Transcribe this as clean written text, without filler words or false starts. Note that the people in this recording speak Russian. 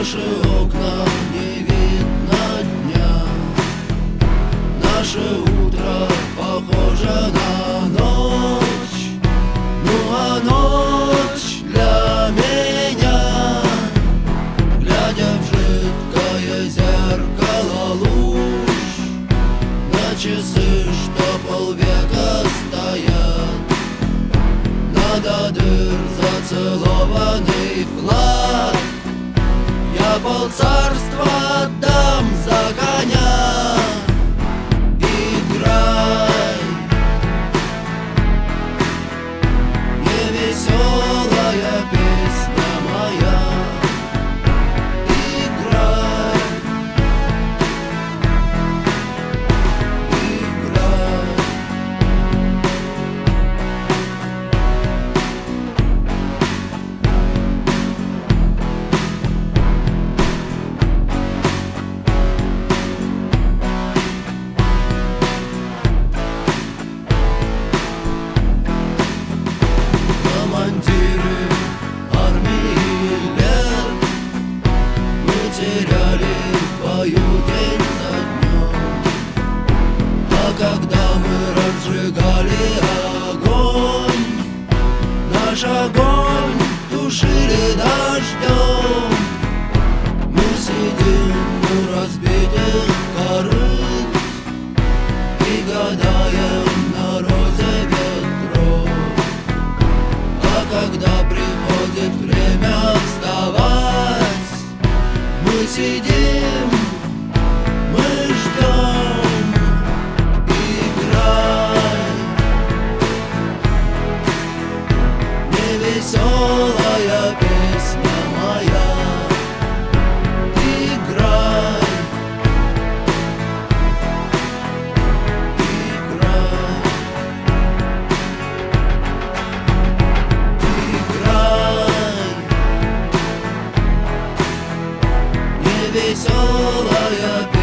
наши окна не видно дня, наше утро похоже на ночь. Ну а ночь для меня, глядя в жидкое зеркало луж, на часы, что полвека стоят, надо дыр зацелованный вклад. Я полцарства отдам за коня. Играй, невеселая песня моя. Играй, играй. Командиры армии лет мы теряли в бою день за днем. А когда мы разжигали огонь, наш огонь тушили дождем. Мы сидим у разбитых корыт и гадаем на розе ветров. Когда приходит время вставать, мы сидим, мы ждем. Играй, невеселая песня моя. Играй, играй, невеселая песня.